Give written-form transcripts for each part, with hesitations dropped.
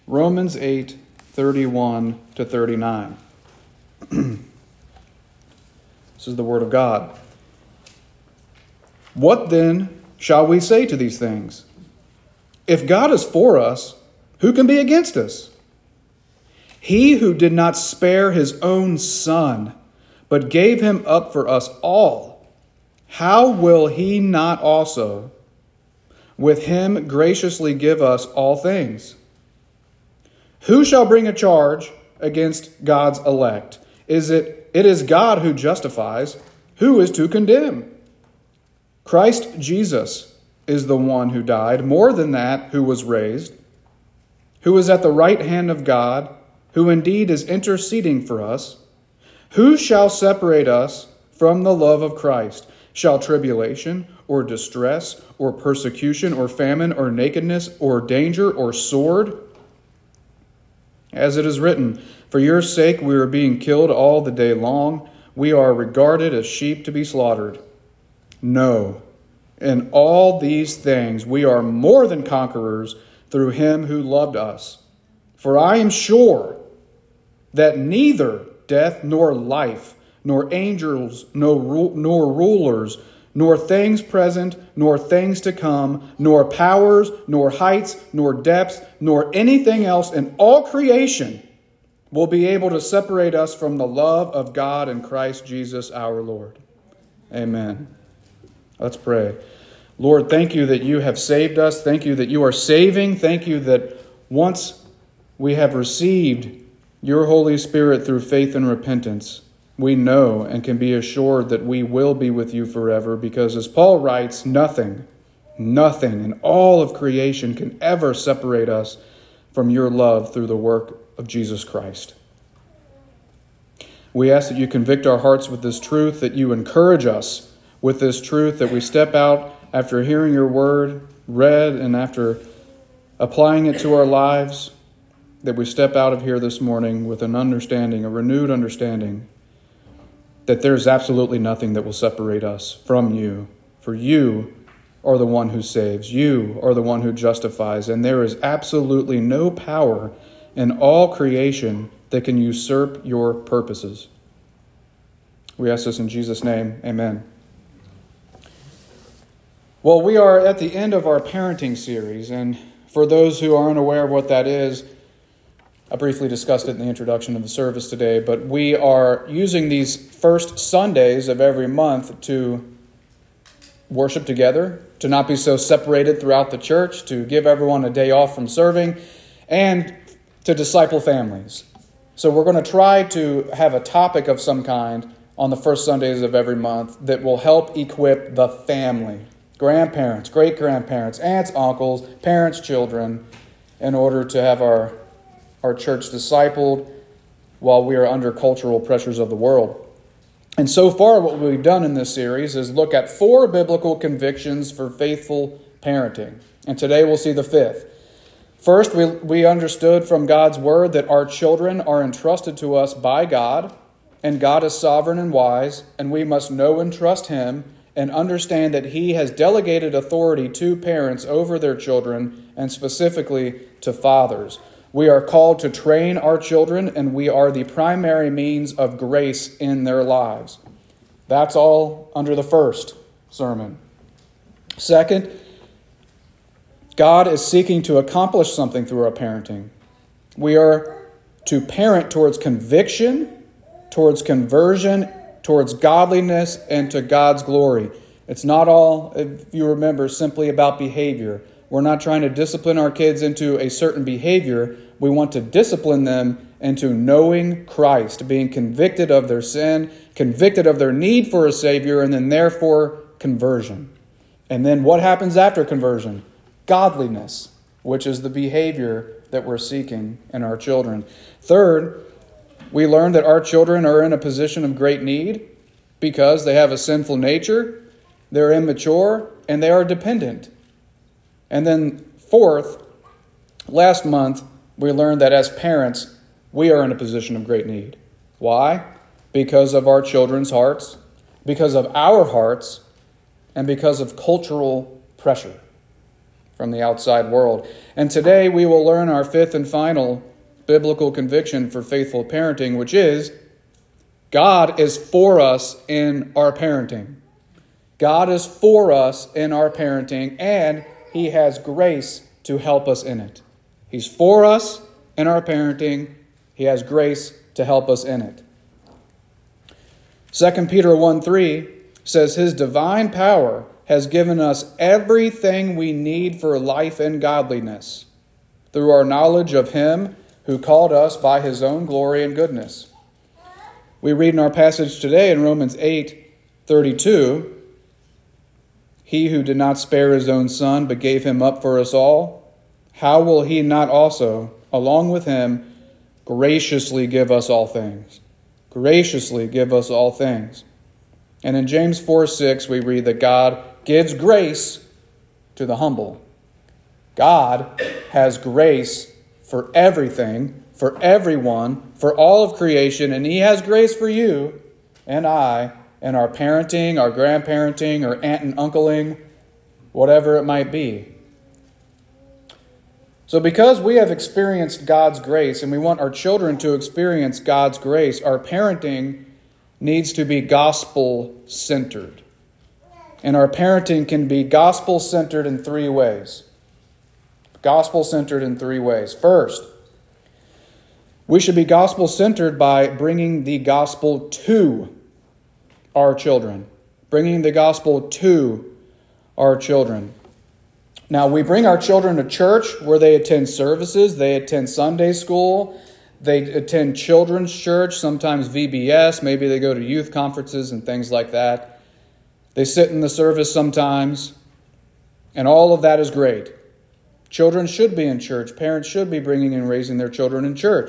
Romans 8:31 to 39. This is the word of God. What then shall we say to these things? If God is for us, who can be against us? He who did not spare his own son, but gave him up for us all, how will he not also with him graciously give us all things? Who shall bring a charge against God's elect? It is God who justifies. Who is to condemn? Christ Jesus is the one who died, more than that, who was raised, who is at the right hand of God, who indeed is interceding for us. Who shall separate us from the love of Christ? Shall tribulation, or distress, or persecution, or famine, or nakedness, or danger, or sword? As it is written, for your sake we are being killed all the day long. We are regarded as sheep to be slaughtered. No, in all these things we are more than conquerors through him who loved us. For I am sure that neither death nor life, nor angels, nor rulers, nor things present, nor things to come, nor powers, nor heights, nor depths, nor anything else in all creation will be able to separate us from the love of God in Christ Jesus our Lord. Amen. Let's pray. Lord, thank you that you have saved us. Thank you that you are saving. Thank you that once we have received your Holy Spirit through faith and repentance, we know and can be assured that we will be with you forever, because as Paul writes, nothing in all of creation can ever separate us from your love through the work of Jesus Christ. We ask that you convict our hearts with this truth, that you encourage us with this truth, that we step out after hearing your word read and after applying it to our lives, that we step out of here this morning with an understanding, a renewed understanding, that there's absolutely nothing that will separate us from you. For you are the one who saves. You are the one who justifies. And there is absolutely no power in all creation that can usurp your purposes. We ask this in Jesus' name. Amen. Well, we are at the end of our parenting series. And for those who are unaware of what that is, I briefly discussed it in the introduction of the service today, but we are using these first Sundays of every month to worship together, to not be so separated throughout the church, to give everyone a day off from serving, and to disciple families. So we're going to try to have a topic of some kind on the first Sundays of every month that will help equip the family, grandparents, great-grandparents, aunts, uncles, parents, children, in order to have our church discipled while we are under cultural pressures of the world. And so far, what we've done in this series is look at 4 biblical convictions for faithful parenting. And today we'll see the 5th. First, we understood from God's word that our children are entrusted to us by God, and God is sovereign and wise, and we must know and trust him and understand that he has delegated authority to parents over their children, and specifically to fathers. We are called to train our children, and we are the primary means of grace in their lives. That's all under the first sermon. Second, God is seeking to accomplish something through our parenting. We are to parent towards conviction, towards conversion, towards godliness, and to God's glory. It's not all, if you remember, simply about behavior. We're not trying to discipline our kids into a certain behavior. We want to discipline them into knowing Christ, being convicted of their sin, convicted of their need for a Savior, and then therefore conversion. And then what happens after conversion? Godliness, which is the behavior that we're seeking in our children. Third, we learn that our children are in a position of great need because they have a sinful nature, they're immature, and they are dependent. And then fourth, last month, we learned that as parents, we are in a position of great need. Why? Because of our children's hearts, because of our hearts, and because of cultural pressure. from the outside world. And today we will learn our fifth and final biblical conviction for faithful parenting, which is God is for us in our parenting. God is for us in our parenting, and He has grace to help us in it. He's for us in our parenting. He has grace to help us in it. 2 Peter 1:3 says, His divine power has given us everything we need for life and godliness through our knowledge of Him who called us by His own glory and goodness. We read in our passage today in Romans 8:32, He who did not spare His own Son, but gave Him up for us all, how will He not also, along with Him, graciously give us all things? Graciously give us all things. And in James 4:6, we read that God gives grace to the humble. God has grace for everything, for everyone, for all of creation, and He has grace for you and I in our parenting, our grandparenting, or aunt and uncling, whatever it might be. So because we have experienced God's grace and we want our children to experience God's grace, our parenting needs to be gospel-centered. And our parenting can be gospel-centered in three ways. Gospel-centered in three ways. First, we should be gospel-centered by bringing the gospel to our children. Bringing the gospel to our children. Now, we bring our children to church where they attend services, they attend Sunday school, they attend children's church, sometimes VBS, maybe they go to youth conferences and things like that. They sit in the service sometimes, and all of that is great. Children should be in church. Parents should be bringing and raising their children in church.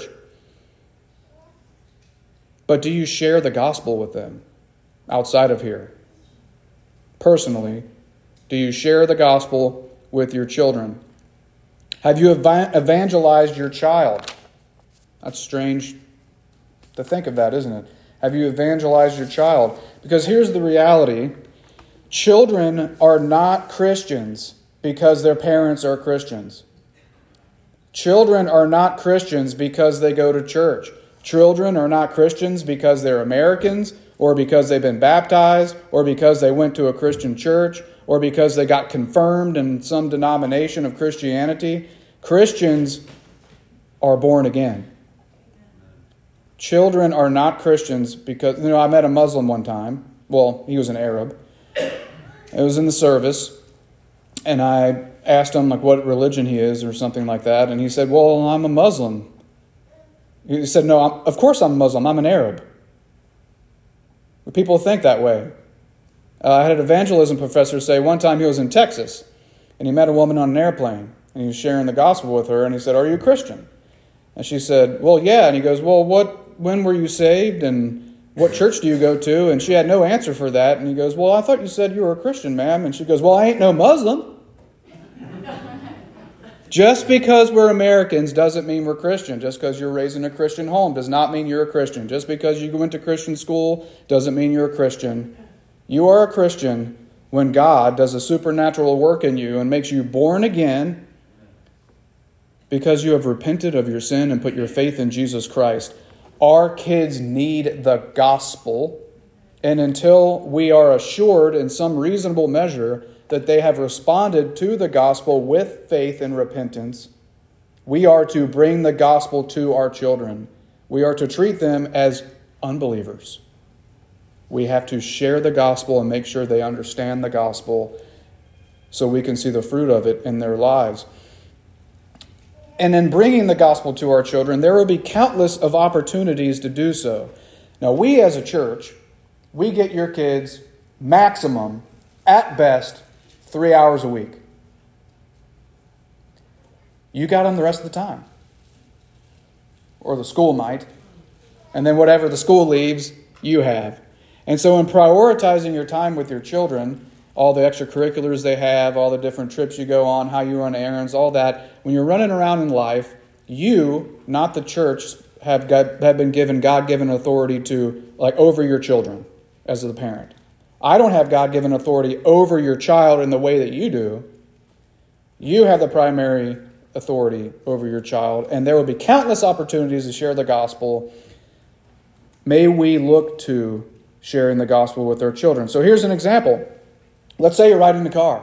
But do you share the gospel with them outside of here? Personally, do you share the gospel with your children? Have you evangelized your child? That's strange to think of that, isn't it? Have you evangelized your child? Because here's the reality. Children are not Christians because their parents are Christians. Children are not Christians because they go to church. Children are not Christians because they're Americans, or because they've been baptized, or because they went to a Christian church, or because they got confirmed in some denomination of Christianity. Christians are born again. Children are not Christians because, I met a Muslim one time. Well, he was an Arab. It was in the service. And I asked him what religion he is or something like that. And he said, well, I'm a Muslim. He said, no, of course I'm a Muslim. I'm an Arab. But people think that way. I had an evangelism professor say one time he was in Texas and he met a woman on an airplane and he was sharing the gospel with her and he said, are you a Christian? And she said, well, yeah. And he goes, well, when were you saved and what church do you go to? And she had no answer for that. And he goes, well, I thought you said you were a Christian, ma'am. And she goes, well, I ain't no Muslim. Just because we're Americans doesn't mean we're Christian. Just because you're raised in a Christian home does not mean you're a Christian. Just because you went to Christian school doesn't mean you're a Christian. You are a Christian when God does a supernatural work in you and makes you born again because you have repented of your sin and put your faith in Jesus Christ. Our kids need the gospel, and until we are assured in some reasonable measure that they have responded to the gospel with faith and repentance, we are to bring the gospel to our children. We are to treat them as unbelievers. We have to share the gospel and make sure they understand the gospel so we can see the fruit of it in their lives. And in bringing the gospel to our children, there will be countless of opportunities to do so. Now, we as a church, we get your kids maximum, at best, 3 hours a week. You got them the rest of the time. Or the school might. And then whatever the school leaves, you have. And so in prioritizing your time with your children, all the extracurriculars they have, all the different trips you go on, how you run errands, all that, when you're running around in life, you, not the church, have been given God-given authority to, over your children as the parent. I don't have God-given authority over your child in the way that you do. You have the primary authority over your child, and there will be countless opportunities to share the gospel. May we look to sharing the gospel with our children. So here's an example. Let's say you're riding the car,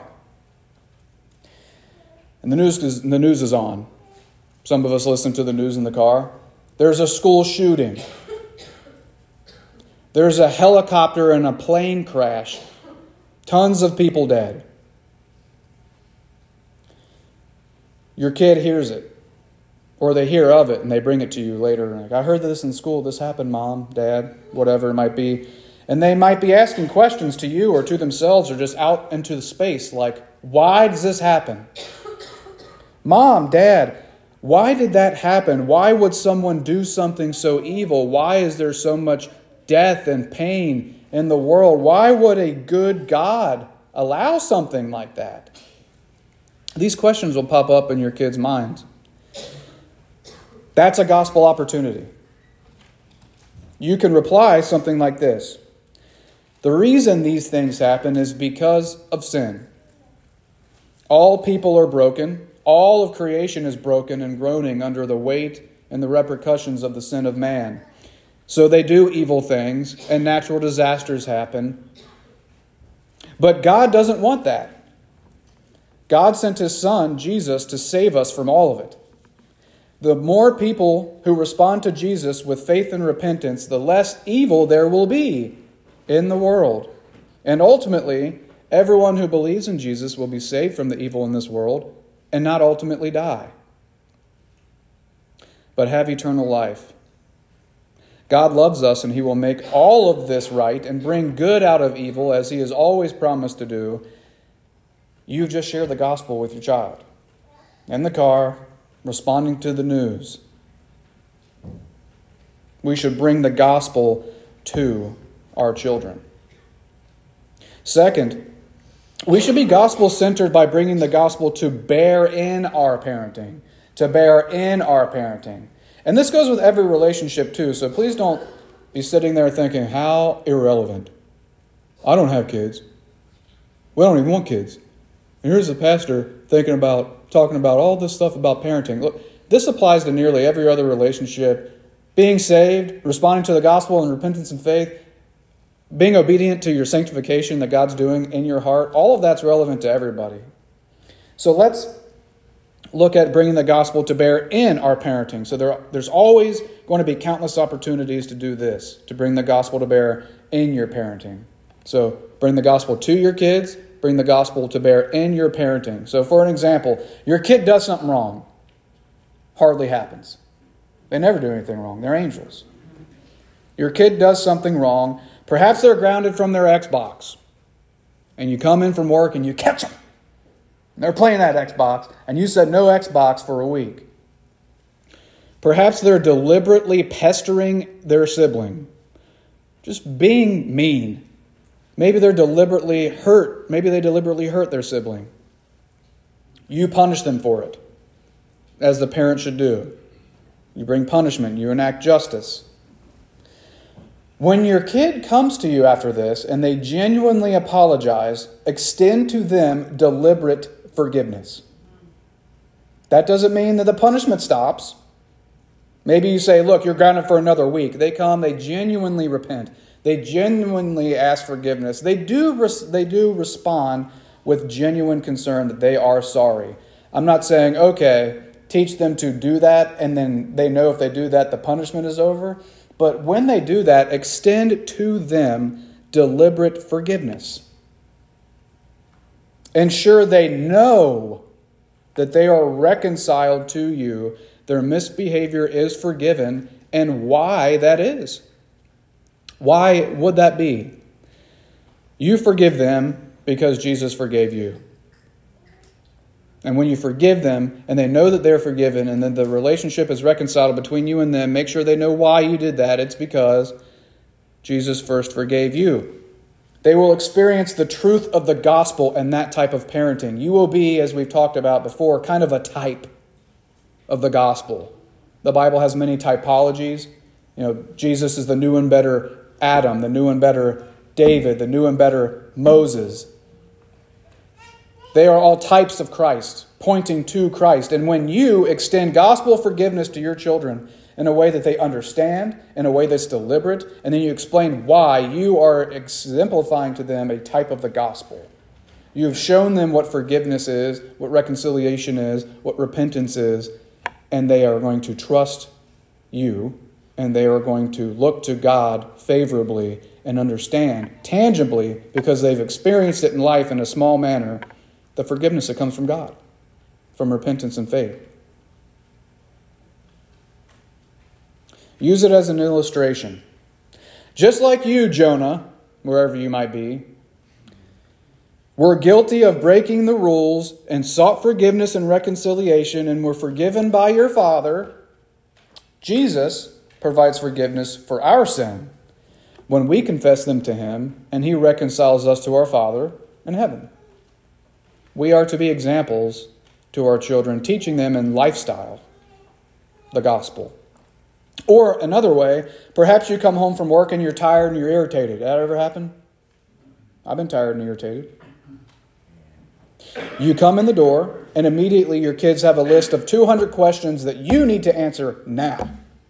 and the news is on. Some of us listen to the news in the car. There's a school shooting. There's a helicopter and a plane crash. Tons of people dead. Your kid hears it, or they hear of it, and they bring it to you later. Like, I heard this in school. This happened, Mom, Dad, whatever it might be. And they might be asking questions to you or to themselves or just out into the space like, why does this happen? Mom, Dad, why did that happen? Why would someone do something so evil? Why is there so much death and pain in the world? Why would a good God allow something like that? These questions will pop up in your kids' minds. That's a gospel opportunity. You can reply something like this. The reason these things happen is because of sin. All people are broken. All of creation is broken and groaning under the weight and the repercussions of the sin of man. So they do evil things and natural disasters happen. But God doesn't want that. God sent His Son, Jesus, to save us from all of it. The more people who respond to Jesus with faith and repentance, the less evil there will be in the world. And ultimately, everyone who believes in Jesus will be saved from the evil in this world and not ultimately die, but have eternal life. God loves us, and He will make all of this right and bring good out of evil as He has always promised to do. You just share the gospel with your child in the car, responding to the news. We should bring the gospel to our children. Second, we should be gospel-centered by bringing the gospel to bear in our parenting. To bear in our parenting. And this goes with every relationship too, so please don't be sitting there thinking, how irrelevant. I don't have kids. We don't even want kids. And here's the pastor talking about all this stuff about parenting. Look, this applies to nearly every other relationship. Being saved, responding to the gospel in repentance and faith, being obedient to your sanctification that God's doing in your heart, all of that's relevant to everybody. So let's look at bringing the gospel to bear in our parenting. So there's always going to be countless opportunities to do this, to bring the gospel to bear in your parenting. So bring the gospel to your kids, bring the gospel to bear in your parenting. So for an example, your kid does something wrong. Hardly happens. They never do anything wrong. They're angels. Your kid does something wrong. Perhaps they're grounded from their Xbox. And you come in from work and you catch them. And they're playing that Xbox. And you said no Xbox for a week. Perhaps they're deliberately pestering their sibling. Just being mean. Maybe they deliberately hurt their sibling. You punish them for it, as the parent should do. You bring punishment. You enact justice. When your kid comes to you after this and they genuinely apologize, extend to them deliberate forgiveness. That doesn't mean that the punishment stops. Maybe you say, look, you're grounded for another week. They come, they genuinely repent. They genuinely ask forgiveness. They do respond with genuine concern that they are sorry. I'm not saying, okay, teach them to do that, and then they know if they do that, the punishment is over. But when they do that, extend to them deliberate forgiveness. Ensure they know that they are reconciled to you, their misbehavior is forgiven, and why that is. Why would that be? You forgive them because Jesus forgave you. And when you forgive them and they know that they're forgiven and then the relationship is reconciled between you and them, make sure they know why you did that. It's because Jesus first forgave you. They will experience the truth of the gospel and that type of parenting. You will be, as we've talked about before, kind of a type of the gospel. The Bible has many typologies. Jesus is the new and better Adam, the new and better David, the new and better Moses. They are all types of Christ, pointing to Christ. And when you extend gospel forgiveness to your children in a way that they understand, in a way that's deliberate, and then you explain why, you are exemplifying to them a type of the gospel. You have shown them what forgiveness is, what reconciliation is, what repentance is, and they are going to trust you, and they are going to look to God favorably and understand tangibly, because they've experienced it in life in a small manner, the forgiveness that comes from God, from repentance and faith. Use it as an illustration. Just like you, Jonah, wherever you might be, were guilty of breaking the rules and sought forgiveness and reconciliation and were forgiven by your Father, Jesus provides forgiveness for our sin when we confess them to Him, and He reconciles us to our Father in heaven. We are to be examples to our children, teaching them in lifestyle the gospel. Or another way, perhaps you come home from work and you're tired and you're irritated. That ever happen? I've been tired and irritated. You come in the door and immediately your kids have a list of 200 questions that you need to answer now.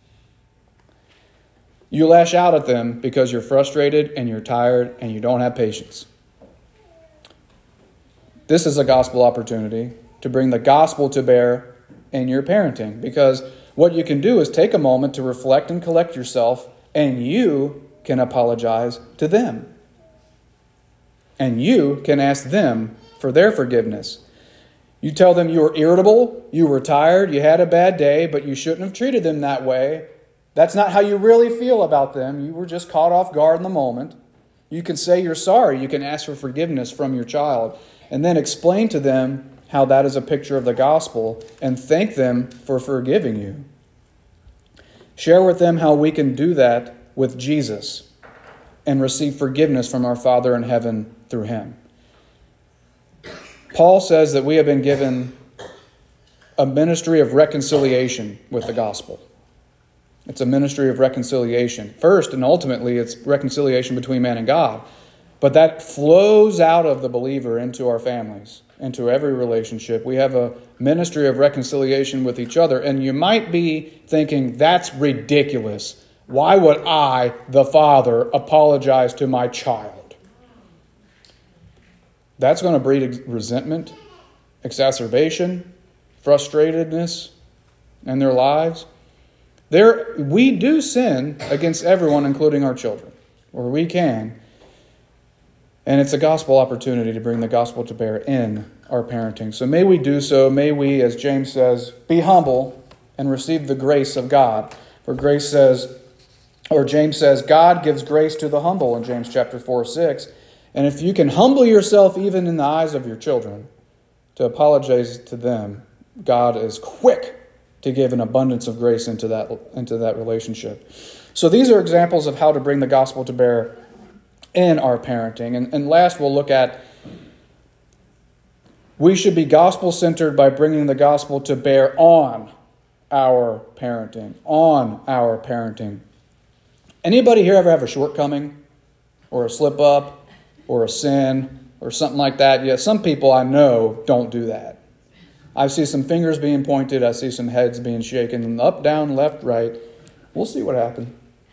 You lash out at them because you're frustrated and you're tired and you don't have patience. This is a gospel opportunity to bring the gospel to bear in your parenting, because what you can do is take a moment to reflect and collect yourself, and you can apologize to them. And you can ask them for their forgiveness. You tell them you were irritable, you were tired, you had a bad day, but you shouldn't have treated them that way. That's not how you really feel about them. You were just caught off guard in the moment. You can say you're sorry. You can ask for forgiveness from your child, and then explain to them how that is a picture of the gospel, and thank them for forgiving you. Share with them how we can do that with Jesus and receive forgiveness from our Father in heaven through Him. Paul says that we have been given a ministry of reconciliation with the gospel. It's a ministry of reconciliation. First and ultimately, it's reconciliation between man and God. But that flows out of the believer into our families, into every relationship. We have a ministry of reconciliation with each other. And you might be thinking, that's ridiculous. Why would I, the father, apologize to my child? That's going to breed resentment, exacerbation, frustratedness in their lives. We do sin against everyone, including our children, or we can. And it's a gospel opportunity to bring the gospel to bear in our parenting. So may we do so. May we, as James says, be humble and receive the grace of God. For James says, God gives grace to the humble in James chapter 4:6. And if you can humble yourself even in the eyes of your children to apologize to them, God is quick to give an abundance of grace into that relationship. So these are examples of how to bring the gospel to bear in our parenting. And last, we'll look at we should be gospel-centered by bringing the gospel to bear on our parenting. On our parenting. Anybody here ever have a shortcoming or a slip-up or a sin or something like that? Yeah, some people I know don't do that. I see some fingers being pointed. I see some heads being shaken. Up, down, left, right. We'll see what happens.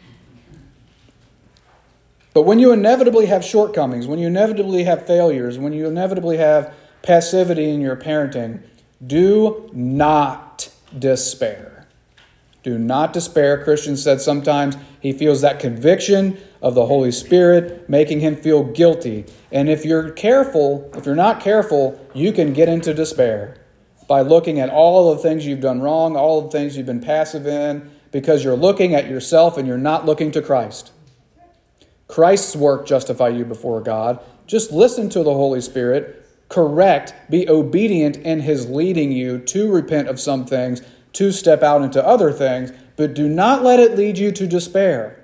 But when you inevitably have shortcomings, when you inevitably have failures, when you inevitably have passivity in your parenting, do not despair. Do not despair. Christian said sometimes he feels that conviction of the Holy Spirit making him feel guilty. And if you're not careful, you can get into despair by looking at all the things you've done wrong, all the things you've been passive in, because you're looking at yourself and you're not looking to Christ. Christ's work justify you before God. Just listen to the Holy Spirit, correct, be obedient in His leading you to repent of some things, to step out into other things, but do not let it lead you to despair.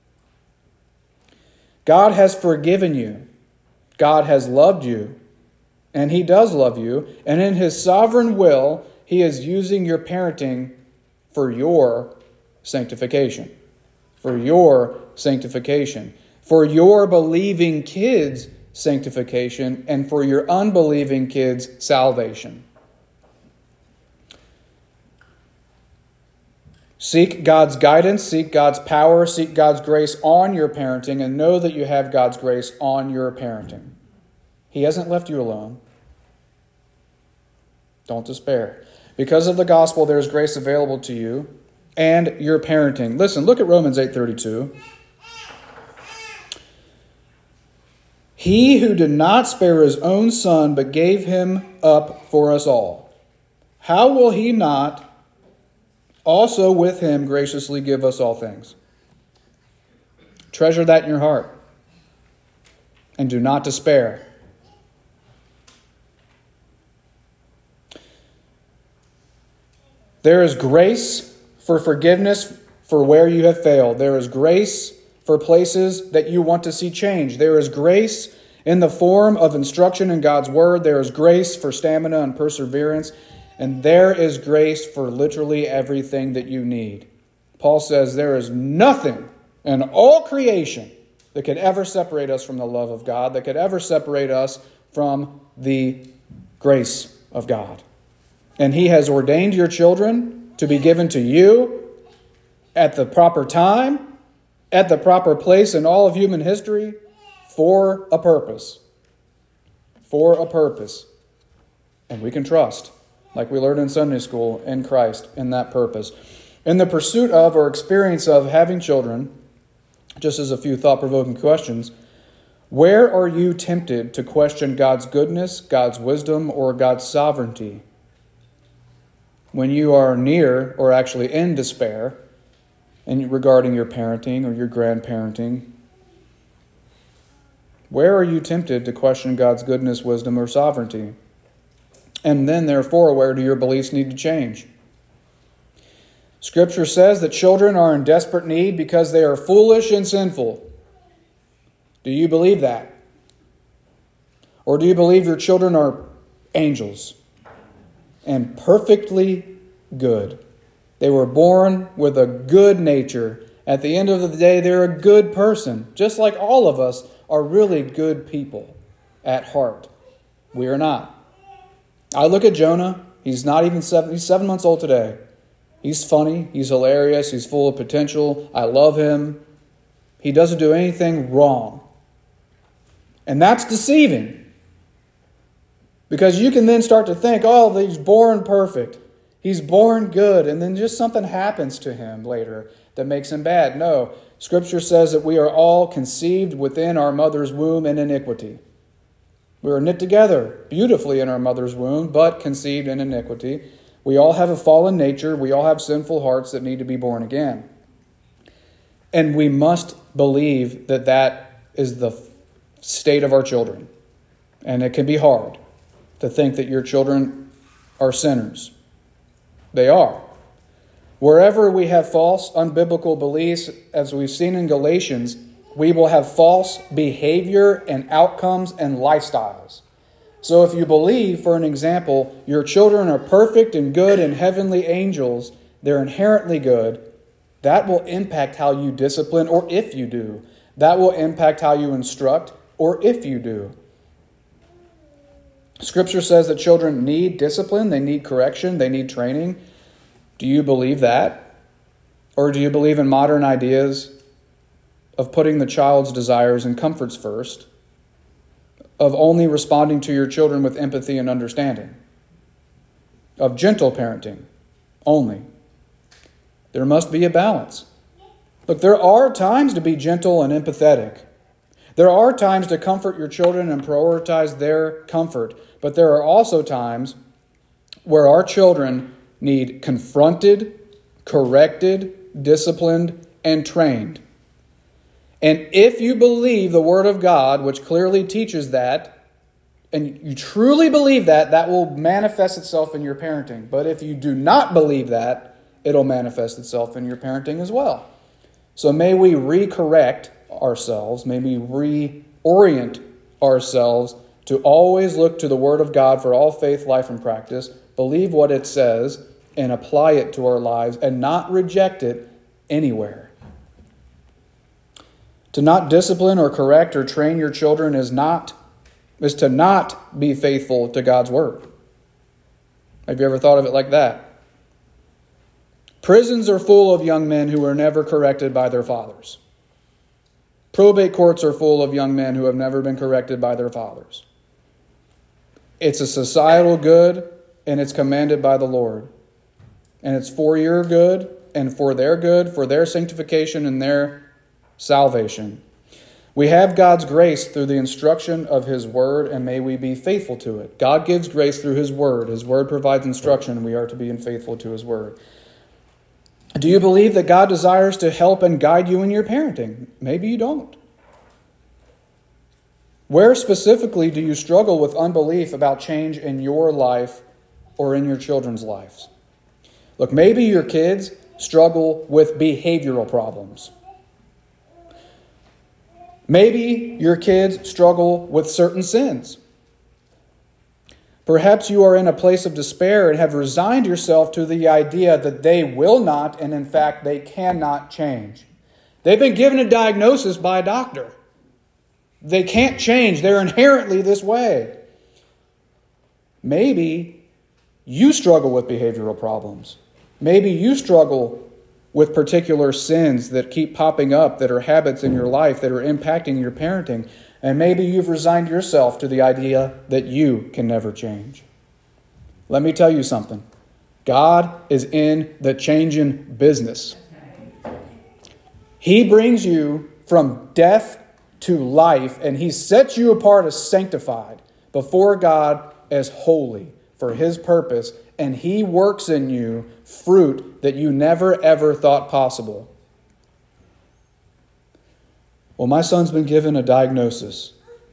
God has forgiven you. God has loved you. And He does love you. And in His sovereign will, He is using your parenting for your sanctification. For your sanctification. For your believing kids' sanctification. And for your unbelieving kids' salvation. Seek God's guidance, seek God's power, seek God's grace on your parenting, and know that you have God's grace on your parenting. He hasn't left you alone. Don't despair. Because of the gospel, there is grace available to you and your parenting. Listen, look at Romans 8:32. He who did not spare his own son, but gave him up for us all, how will he not also with him graciously give us all things? Treasure that in your heart. And do not despair. There is grace for forgiveness for where you have failed. There is grace for places that you want to see change. There is grace in the form of instruction in God's Word. There is grace for stamina and perseverance. And there is grace for literally everything that you need. Paul says there is nothing in all creation that could ever separate us from the love of God, that could ever separate us from the grace of God. And He has ordained your children to be given to you at the proper time, at the proper place in all of human history, for a purpose. For a purpose. And we can trust, like we learned in Sunday school, in Christ, in that purpose. In the pursuit of or experience of having children, just as a few thought-provoking questions, where are you tempted to question God's goodness, God's wisdom, or God's sovereignty? When you are near, or actually in despair, regarding your parenting or your grandparenting, where are you tempted to question God's goodness, wisdom, or sovereignty? And then, therefore, where do your beliefs need to change? Scripture says that children are in desperate need because they are foolish and sinful. Do you believe that? Or do you believe your children are angels and perfectly good? They were born with a good nature. At the end of the day, they're a good person, just like all of us are really good people at heart. We are not. I look at Jonah. He's not even 7. He's 7 months old today. He's funny. He's hilarious. He's full of potential. I love him. He doesn't do anything wrong. And that's deceiving. Because you can then start to think, oh, he's born perfect. He's born good. And then just something happens to him later that makes him bad. No. Scripture says that we are all conceived within our mother's womb in iniquity. We are knit together beautifully in our mother's womb, but conceived in iniquity. We all have a fallen nature. We all have sinful hearts that need to be born again. And we must believe that that is the state of our children. And it can be hard to think that your children are sinners. They are. Wherever we have false, unbiblical beliefs, as we've seen in Galatians, we will have false behavior and outcomes and lifestyles. So if you believe, for an example, your children are perfect and good and heavenly angels, they're inherently good, that will impact how you discipline, or if you do. That will impact how you instruct, or if you do. Scripture says that children need discipline, they need correction, they need training. Do you believe that? Or do you believe in modern ideas of putting the child's desires and comforts first, of only responding to your children with empathy and understanding, of gentle parenting only? There must be a balance. Look, there are times to be gentle and empathetic. There are times to comfort your children and prioritize their comfort. But there are also times where our children need confronted, corrected, disciplined, and trained. And if you believe the Word of God, which clearly teaches that, and you truly believe that, that will manifest itself in your parenting. But if you do not believe that, it'll manifest itself in your parenting as well. So may we recorrect ourselves, may we reorient ourselves to always look to the Word of God for all faith, life, and practice, believe what it says, and apply it to our lives, and not reject it anywhere. To not discipline or correct or train your children is to not be faithful to God's Word. Have you ever thought of it like that? Prisons are full of young men who are never corrected by their fathers. Probate courts are full of young men who have never been corrected by their fathers. It's a societal good, and it's commanded by the Lord. And it's for your good, and for their sanctification and their salvation. We have God's grace through the instruction of His Word, and may we be faithful to it. God gives grace through His Word. His Word provides instruction, and we are to be faithful to His Word. Do you believe that God desires to help and guide you in your parenting? Maybe you don't. Where specifically do you struggle with unbelief about change in your life or in your children's lives? Look, maybe your kids struggle with behavioral problems. Maybe your kids struggle with certain sins. Perhaps you are in a place of despair and have resigned yourself to the idea that they will not, and in fact, they cannot change. They've been given a diagnosis by a doctor. They can't change. They're inherently this way. Maybe you struggle with behavioral problems. Maybe you struggle with particular sins that keep popping up, that are habits in your life, that are impacting your parenting. And maybe you've resigned yourself to the idea that you can never change. Let me tell you something. God is in the changing business. He brings you from death to life, and He sets you apart as sanctified before God as holy for His purpose, and He works in you fruit that you never ever thought possible. Well, my son's been given a diagnosis.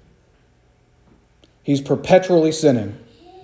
He's perpetually sinning.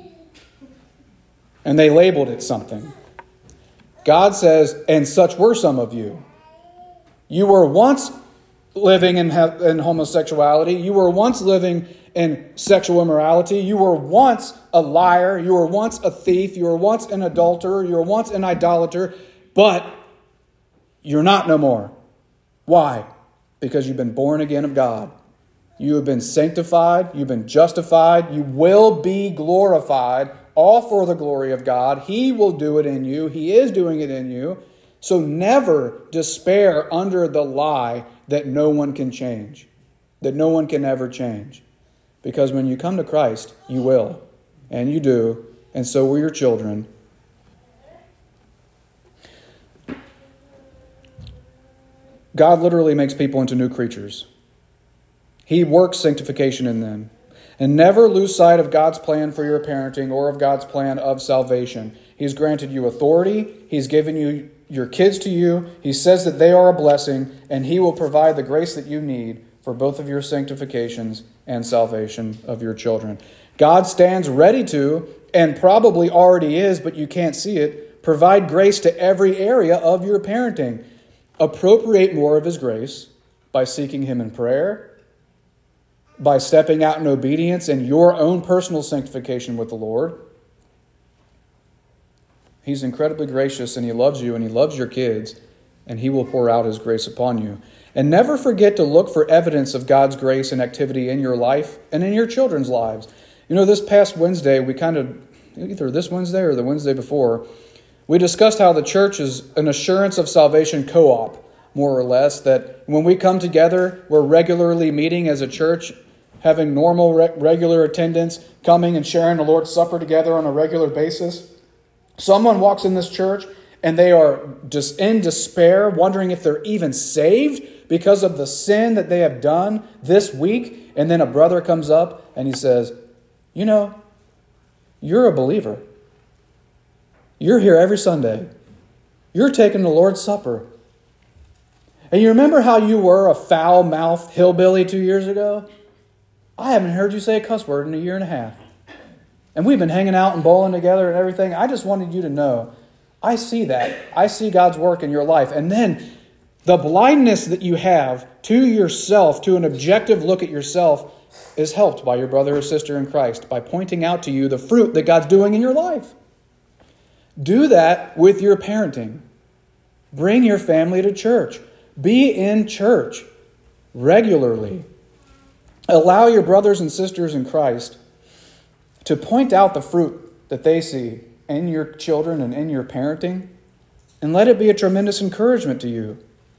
And they labeled it something. God says, and such were some of you. You were once living in homosexuality. You were once living in sexual immorality. You were once a liar. You were once a thief. You were once an adulterer. You were once an idolater. But you're not no more. Why? Because you've been born again of God. You have been sanctified. You've been justified. You will be glorified, all for the glory of God. He will do it in you. He is doing it in you. So never despair under the lie that no one can change, that no one can ever change. Because when you come to Christ, you will. And you do. And so will your children. God literally makes people into new creatures. He works sanctification in them. And never lose sight of God's plan for your parenting or of God's plan of salvation. He's granted you authority. He's given you your kids to you. He says that they are a blessing, and He will provide the grace that you need for both of your sanctifications and salvation of your children. God stands ready to, and probably already is, but you can't see it, provide grace to every area of your parenting. Appropriate more of His grace by seeking Him in prayer, by stepping out in obedience and your own personal sanctification with the Lord. He's incredibly gracious, and He loves you, and He loves your kids, and He will pour out His grace upon you. And never forget to look for evidence of God's grace and activity in your life and in your children's lives. You know, this past Wednesday, either this Wednesday or the Wednesday before, we discussed how the church is an assurance of salvation co-op, more or less, that when we come together, we're regularly meeting as a church, having normal, regular attendance, coming and sharing the Lord's Supper together on a regular basis. Someone walks in this church and they are just in despair, wondering if they're even saved because of the sin that they have done this week. And then a brother comes up and he says, you know, you're a believer. You're here every Sunday. You're taking the Lord's Supper. And you remember how you were a foul-mouthed hillbilly 2 years ago? I haven't heard you say a cuss word in a year and a half. And we've been hanging out and bowling together and everything. I just wanted you to know, I see that. I see God's work in your life. And then the blindness that you have to yourself, to an objective look at yourself, is helped by your brother or sister in Christ by pointing out to you the fruit that God's doing in your life. Do that with your parenting. Bring your family to church. Be in church regularly. Allow your brothers and sisters in Christ to point out the fruit that they see in your children and in your parenting. and let it be a tremendous encouragement to you.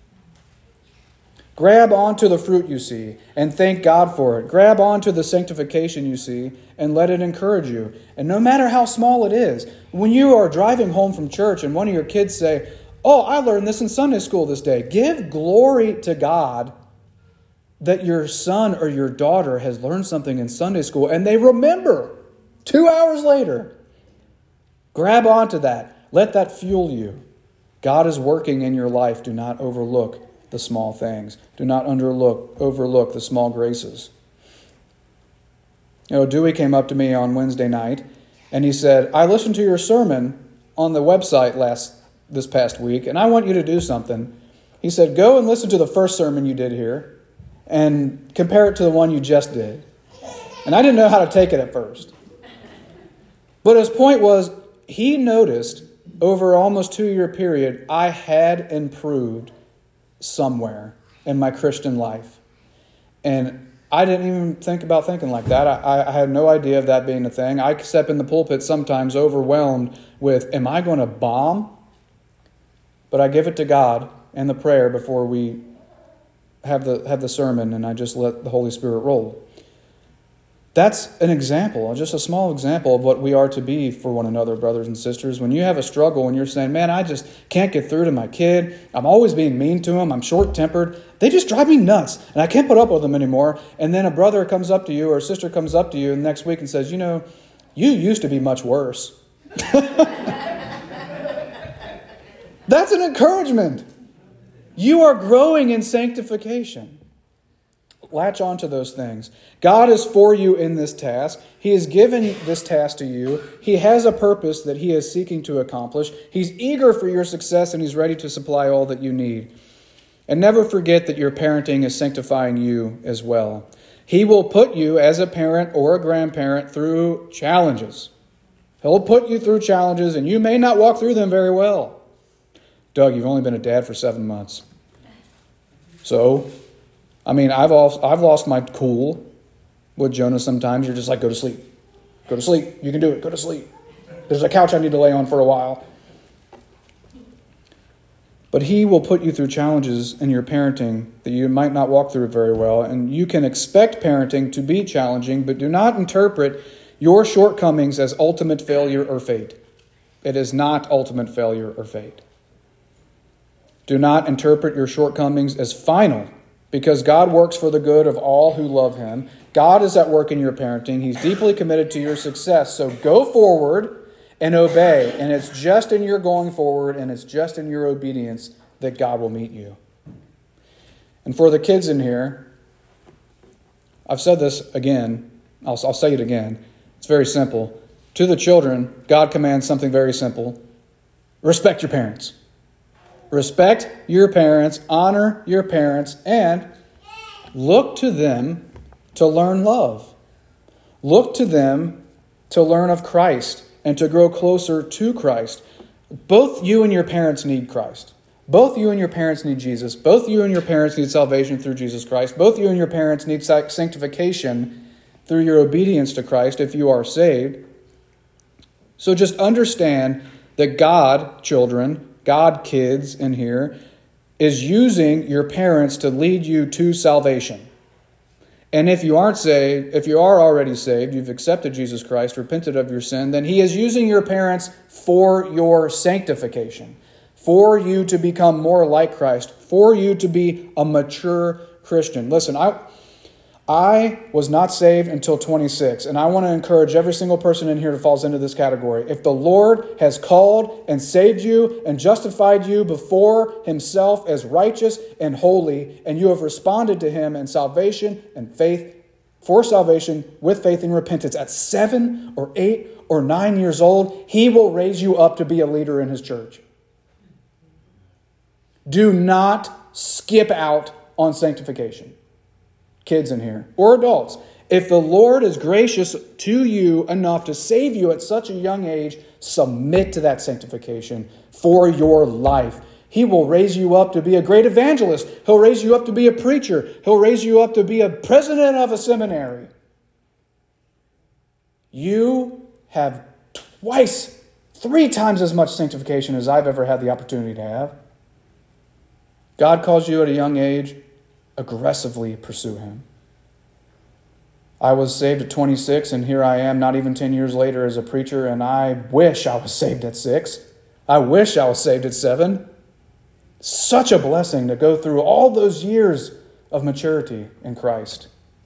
Grab onto the fruit you see and thank God for it. Grab onto the sanctification you see and let it encourage you. And no matter how small it is, when you are driving home from church and one of your kids say, "Oh, I learned this in Sunday school this day," give glory to God that your son or your daughter has learned something in Sunday school and they remember 2 hours later. Grab onto that. Let that fuel you. God is working in your life. Do not overlook the small things. Do not overlook the small graces. Dewey came up to me on Wednesday night and he said, "I listened to your sermon on the website this past week and I want you to do something." He said, "Go and listen to the first sermon you did here and compare it to the one you just did." And I didn't know how to take it at first. But his point was, he noticed over almost 2-year period, I had improved somewhere in my Christian life. And I didn't even think about thinking like that. I had no idea of that being a thing. I step in the pulpit sometimes overwhelmed with, am I going to bomb? But I give it to God and the prayer before we have the sermon, and I just let the Holy Spirit roll. That's an example, just a small example of what we are to be for one another, brothers and sisters. When you have a struggle and you're saying, "Man, I just can't get through to my kid. I'm always being mean to him. I'm short-tempered. They just drive me nuts, and I can't put up with them anymore." And then a brother comes up to you or a sister comes up to you the next week and says, "You used to be much worse." That's an encouragement. You are growing in sanctification. Latch on to those things. God is for you in this task. He has given this task to you. He has a purpose that He is seeking to accomplish. He's eager for your success, and He's ready to supply all that you need. And never forget that your parenting is sanctifying you as well. He will put you as a parent or a grandparent through challenges. He'll put you through challenges, and you may not walk through them very well. Doug, you've only been a dad for 7 months. So, I've lost my cool with Jonah sometimes. You're just like, go to sleep. Go to sleep. You can do it. Go to sleep. There's a couch I need to lay on for a while. But He will put you through challenges in your parenting that you might not walk through very well. And you can expect parenting to be challenging, but do not interpret your shortcomings as ultimate failure or fate. It is not ultimate failure or fate. Do not interpret your shortcomings as final, because God works for the good of all who love Him. God is at work in your parenting. He's deeply committed to your success. So go forward and obey. And it's just in your going forward and it's just in your obedience that God will meet you. And for the kids in here, I've said this again. I'll say it again. It's very simple. To the children, God commands something very simple. Respect your parents. Respect your parents, honor your parents, and look to them to learn love. Look to them to learn of Christ and to grow closer to Christ. Both you and your parents need Christ. Both you and your parents need Jesus. Both you and your parents need salvation through Jesus Christ. Both you and your parents need sanctification through your obedience to Christ if you are saved. So just understand that God, children, God, kids in here, is using your parents to lead you to salvation. And if you aren't saved, if you are already saved, you've accepted Jesus Christ, repented of your sin, then He is using your parents for your sanctification, for you to become more like Christ, for you to be a mature Christian. Listen, I was not saved until 26, and I want to encourage every single person in here that falls into this category. If the Lord has called and saved you and justified you before Himself as righteous and holy, and you have responded to Him in salvation and faith, for salvation with faith and repentance at 7 or 8 or 9 years old, He will raise you up to be a leader in His church. Do not skip out on sanctification. Kids in here, or adults. If the Lord is gracious to you enough to save you at such a young age, submit to that sanctification for your life. He will raise you up to be a great evangelist. He'll raise you up to be a preacher. He'll raise you up to be a president of a seminary. You have twice 3 times as much sanctification as I've ever had the opportunity to have. God calls you at a young age, aggressively pursue Him. I was saved at 26, and here I am not even 10 years later as a preacher, and I wish I was saved at 6. I wish I was saved at 7. Such a blessing to go through all those years of maturity in Christ.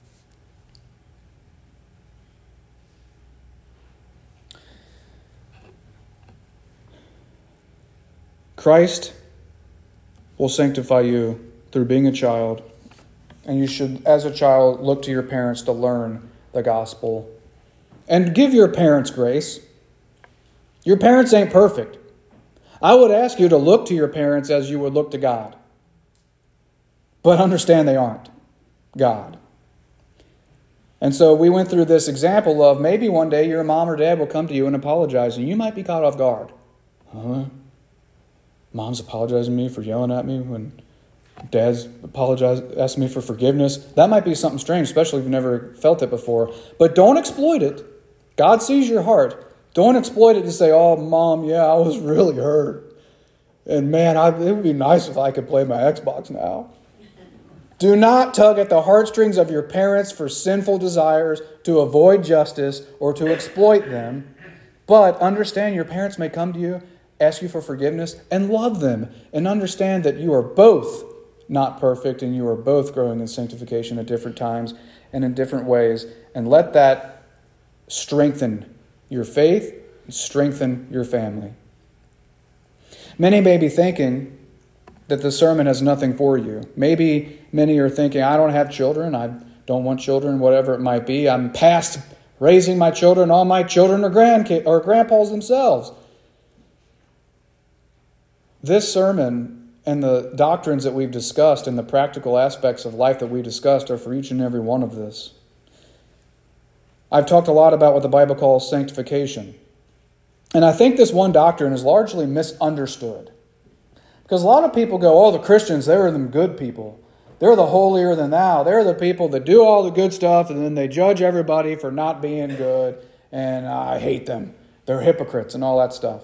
Christ will sanctify you through being a child, and you should, as a child, look to your parents to learn the gospel. And give your parents grace. Your parents ain't perfect. I would ask you to look to your parents as you would look to God. But understand they aren't God. And so we went through this example of maybe one day your mom or dad will come to you and apologize, and you might be caught off guard. Huh? Mom's apologizing to me for yelling at me when Dad's asking me for forgiveness. That might be something strange, especially if you've never felt it before. But don't exploit it. God sees your heart. Don't exploit it to say, oh, Mom, yeah, I was really hurt. And man, it would be nice if I could play my Xbox now. Do not tug at the heartstrings of your parents for sinful desires to avoid justice or to exploit them. But understand your parents may come to you, ask you for forgiveness, and love them. And understand that you are both not perfect and you are both growing in sanctification at different times and in different ways. And let that strengthen your faith and strengthen your family. Many may be thinking that the sermon has nothing for you. Maybe many are thinking, I don't have children, I don't want children, whatever it might be. I'm past raising my children, all my children are grandpas themselves. This sermon and the doctrines that we've discussed and the practical aspects of life that we discussed are for each and every one of this. I've talked a lot about what the Bible calls sanctification. And I think this one doctrine is largely misunderstood. Because a lot of people go, oh, the Christians, they're the good people. They're the holier than thou. They're the people that do all the good stuff, and then they judge everybody for not being good, and I hate them. They're hypocrites and all that stuff.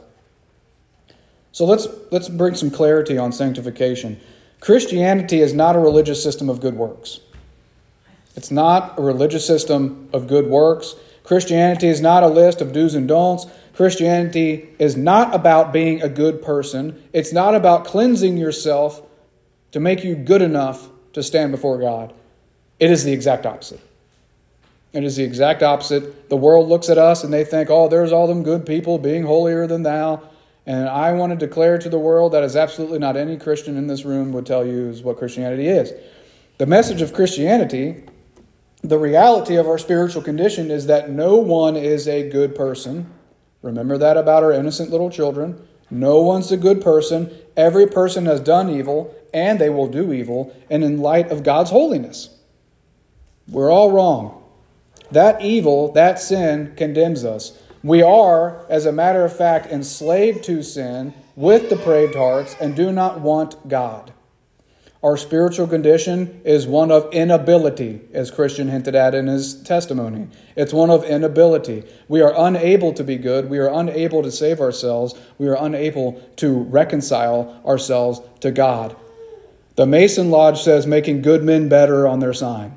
So let's bring some clarity on sanctification. Christianity is not a religious system of good works. It's not a religious system of good works. Christianity is not a list of do's and don'ts. Christianity is not about being a good person. It's not about cleansing yourself to make you good enough to stand before God. It is the exact opposite. It is the exact opposite. The world looks at us and they think, oh, there's all them good people being holier than thou. And I want to declare to the world that is absolutely not any Christian in this room would tell you is what Christianity is. The message of Christianity, the reality of our spiritual condition, is that no one is a good person. Remember that about our innocent little children. No one's a good person. Every person has done evil, and they will do evil, and in light of God's holiness. We're all wrong. That evil, that sin, condemns us. We are, as a matter of fact, enslaved to sin with depraved hearts and do not want God. Our spiritual condition is one of inability, as Christian hinted at in his testimony. It's one of inability. We are unable to be good. We are unable to save ourselves. We are unable to reconcile ourselves to God. The Mason Lodge says making good men better on their sign.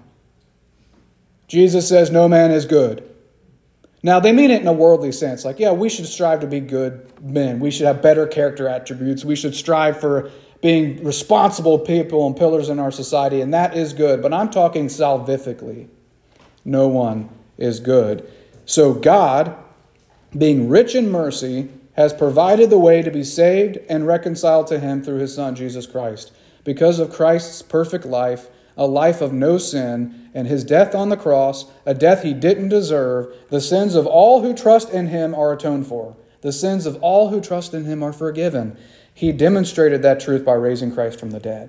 Jesus says no man is good. Now, they mean it in a worldly sense. Like, yeah, we should strive to be good men. We should have better character attributes. We should strive for being responsible people and pillars in our society, and that is good. But I'm talking salvifically. No one is good. So God, being rich in mercy, has provided the way to be saved and reconciled to Him through His Son, Jesus Christ. Because of Christ's perfect life, a life of no sin, and His death on the cross, a death He didn't deserve, the sins of all who trust in Him are atoned for. The sins of all who trust in Him are forgiven. He demonstrated that truth by raising Christ from the dead.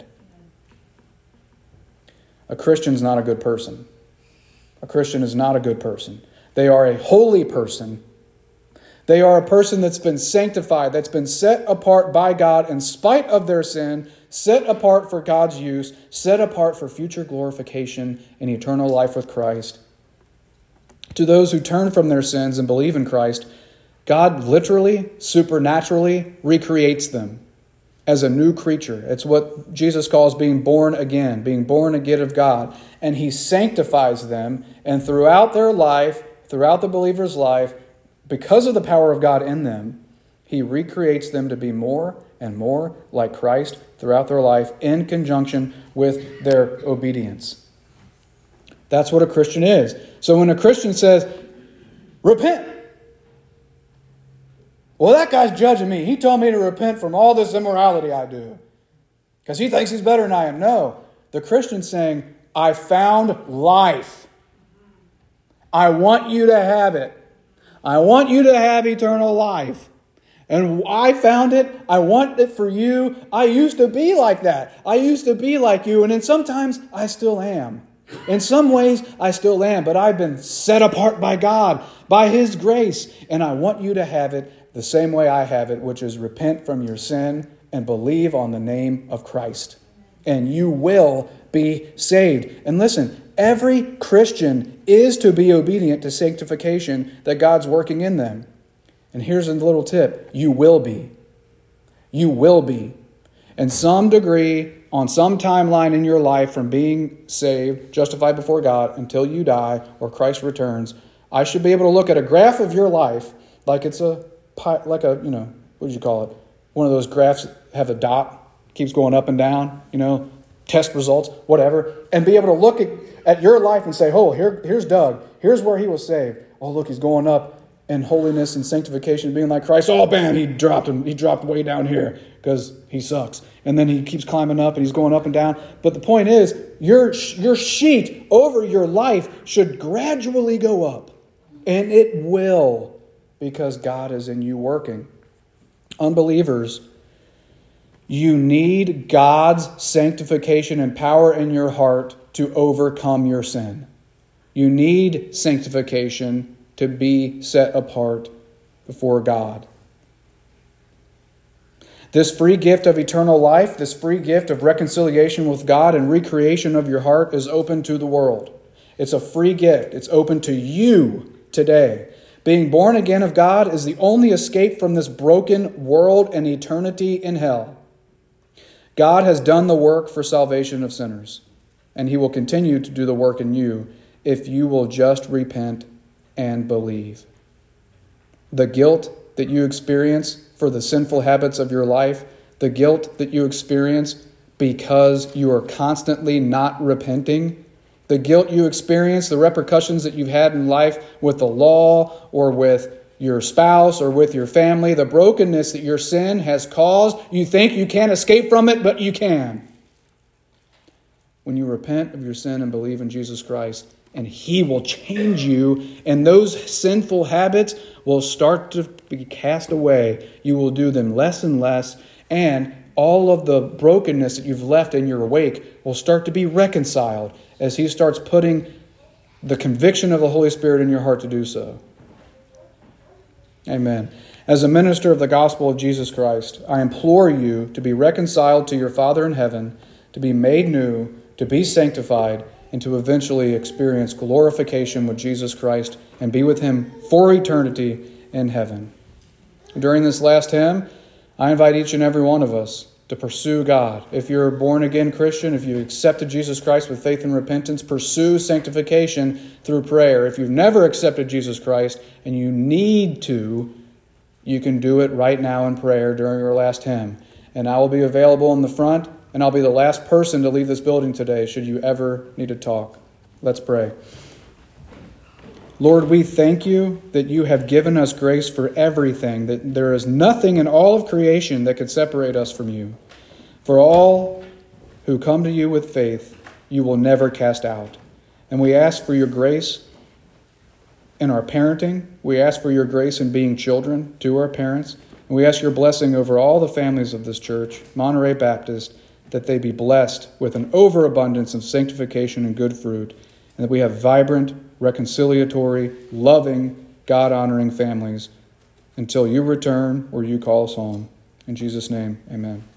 A Christian's not a good person. A Christian is not a good person. They are a holy person. They are a person that's been sanctified, that's been set apart by God in spite of their sin, set apart for God's use, set apart for future glorification and eternal life with Christ. To those who turn from their sins and believe in Christ, God literally, supernaturally recreates them as a new creature. It's what Jesus calls being born again of God. And he sanctifies them, and throughout their life, throughout the believer's life, because of the power of God in them, he recreates them to be more and more like Christ throughout their life in conjunction with their obedience. That's what a Christian is. So when a Christian says, repent, well, that guy's judging me. He told me to repent from all this immorality I do because he thinks he's better than I am. No, the Christian's saying, I found life. I want you to have it. I want you to have eternal life. And I found it. I want it for you. I used to be like that. I used to be like you. And then sometimes I still am. In some ways, I still am. But I've been set apart by God, by His grace. And I want you to have it the same way I have it, which is repent from your sin and believe on the name of Christ. And you will be saved. And listen, every Christian is to be obedient to sanctification that God's working in them. And here's a little tip. You will be. You will be. In some degree, on some timeline in your life from being saved, justified before God, until you die or Christ returns, I should be able to look at a graph of your life like it's what do you call it? One of those graphs that have a dot, keeps going up and down, test results, whatever, and be able to look at your life and say, oh, here's Doug. Here's where he was saved. Oh, look, he's going up in holiness and sanctification, being like Christ. Oh, bam, he dropped way down here because he sucks. And then he keeps climbing up and he's going up and down. But the point is, your sheet over your life should gradually go up. And it will, because God is in you working. Unbelievers, you need God's sanctification and power in your heart to overcome your sin. You need sanctification to be set apart before God. This free gift of eternal life, this free gift of reconciliation with God and recreation of your heart is open to the world. It's a free gift. It's open to you today. Being born again of God is the only escape from this broken world and eternity in hell. God has done the work for salvation of sinners, and He will continue to do the work in you if you will just repent and believe. The guilt that you experience for the sinful habits of your life, the guilt that you experience because you are constantly not repenting, the guilt you experience, the repercussions that you've had in life with the law or with your spouse or with your family, the brokenness that your sin has caused, you think you can't escape from it, but you can. When you repent of your sin and believe in Jesus Christ, and He will change you, and those sinful habits will start to be cast away. You will do them less and less, and all of the brokenness that you've left in your wake will start to be reconciled as He starts putting the conviction of the Holy Spirit in your heart to do so. Amen. As a minister of the gospel of Jesus Christ, I implore you to be reconciled to your Father in heaven, to be made new, to be sanctified, and to eventually experience glorification with Jesus Christ and be with Him for eternity in heaven. During this last hymn, I invite each and every one of us to pursue God. If you're a born-again Christian, if you accepted Jesus Christ with faith and repentance, pursue sanctification through prayer. If you've never accepted Jesus Christ and you need to, you can do it right now in prayer during your last hymn. And I will be available in the front, and I'll be the last person to leave this building today should you ever need to talk. Let's pray. Lord, we thank you that you have given us grace for everything, that there is nothing in all of creation that could separate us from you. For all who come to you with faith, you will never cast out. And we ask for your grace in our parenting. We ask for your grace in being children to our parents. And we ask your blessing over all the families of this church, Monterey Baptist, that they be blessed with an overabundance of sanctification and good fruit, and that we have vibrant, reconciliatory, loving, God-honoring families until you return or you call us home. In Jesus' name, amen.